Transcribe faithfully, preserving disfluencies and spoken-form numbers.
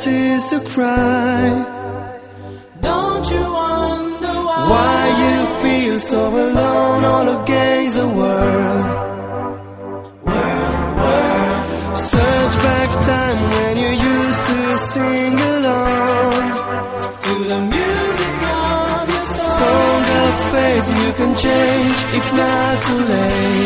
tears to cry. Don't you wonder why? Why you feel so alone all against the world? World, world. Search back time when you used to sing along To the music of your song. Song of faith, you can change, it's not too late.